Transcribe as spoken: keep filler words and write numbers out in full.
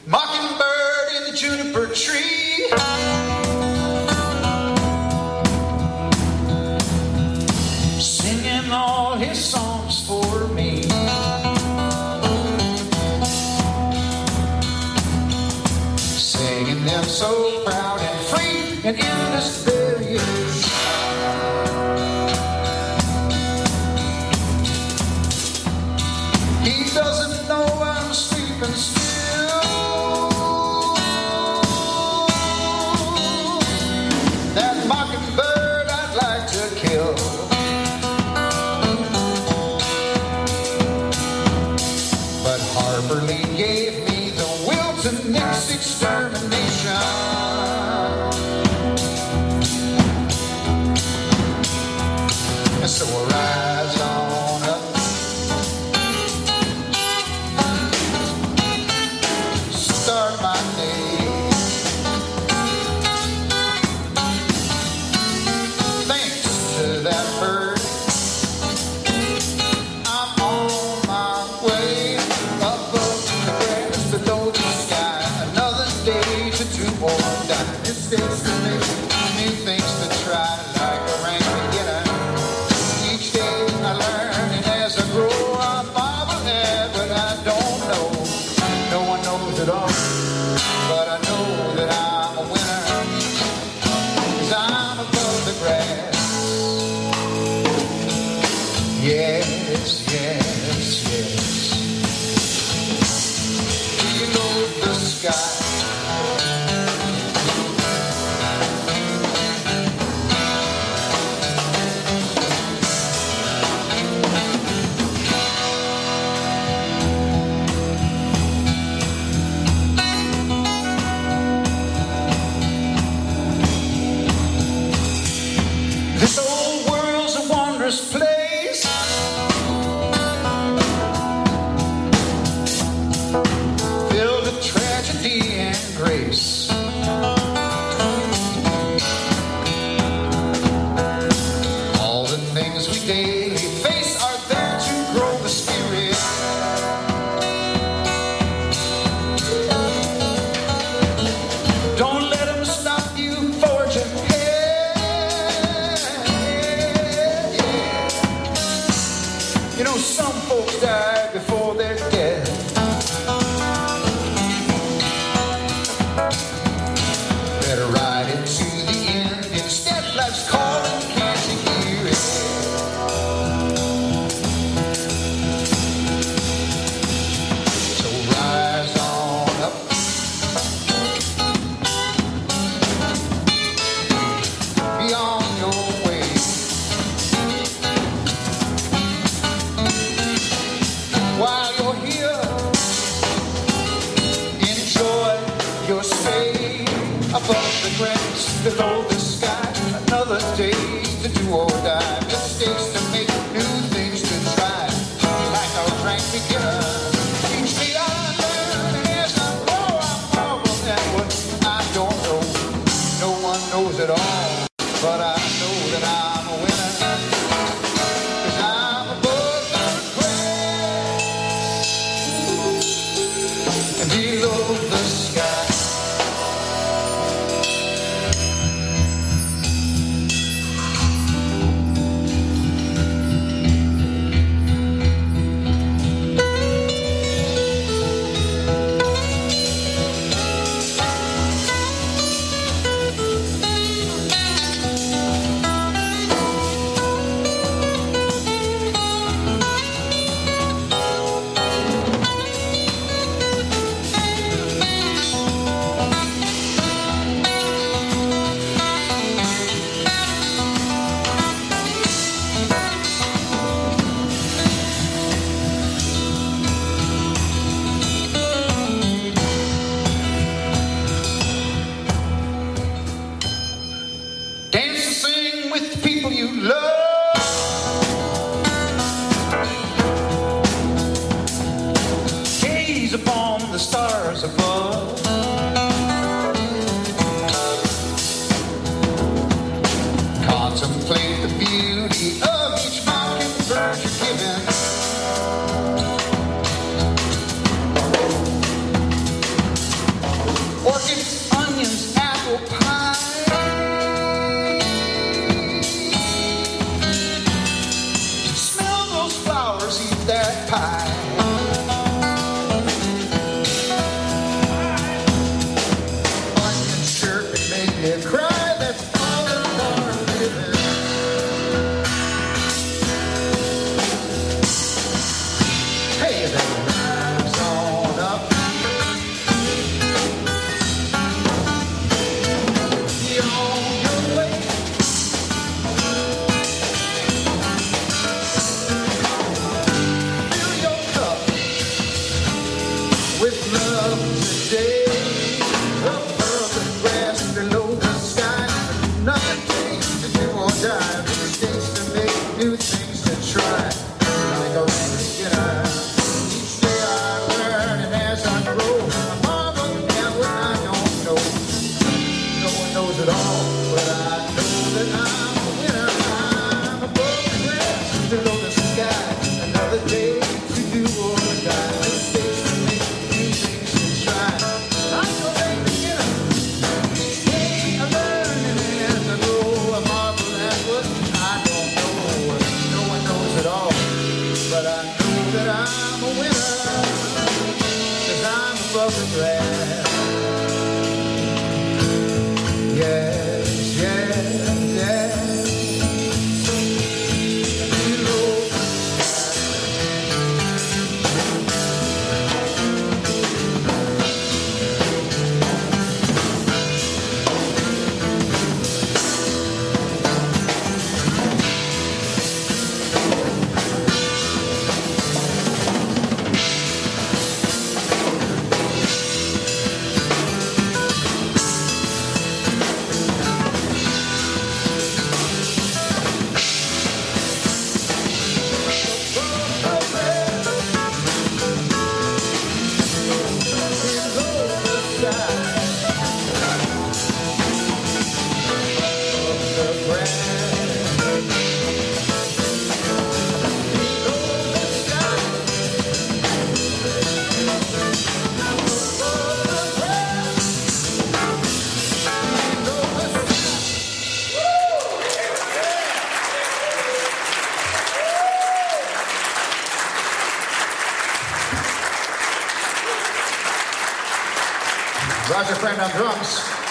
Mockingbird in the juniper tree, singing all his songs for me. Singing them so proud and free and in this very age. He doesn't know I'm sleeping still. That mockingbird I'd like to kill. But Harper Lee gave me the will to mix extermination. And so I rise on up, start my day. Thanks to that bird, I'm on my way. Above the grass, below the sky, another day to do or die. It's days to make new things to try, like a rank beginner. Each day I learn, and as I grow, I marvel at what I don't know. No one knows it all, but I know that I'm a winner, 'cause I'm above the grass. Yes, yes, yes. Below the sky. This old world's a wondrous place, filled with tragedy and grace. All the things we daily face are there to grow the spirit. Don't let them stop you forging ahead. You know, some folks die before they're dead. Better ride it to the end. Instead, life's calling, can't you hear it? So rise on up, be on your way. While you're here, enjoy your stay above the grass, below the sky. Another day to do or die. Mistakes to make, new things to try. Like a rank beginner, each day I learn, and as I grow, I marvel at what I don't know. No one knows it all, but I know that I'm a winner, 'cause I'm above the grass and below the sky. Dance and sing with the people you love. Gaze upon the stars above. Contemplate the beauty of each mockingbird you're given. Roger Friend on drums.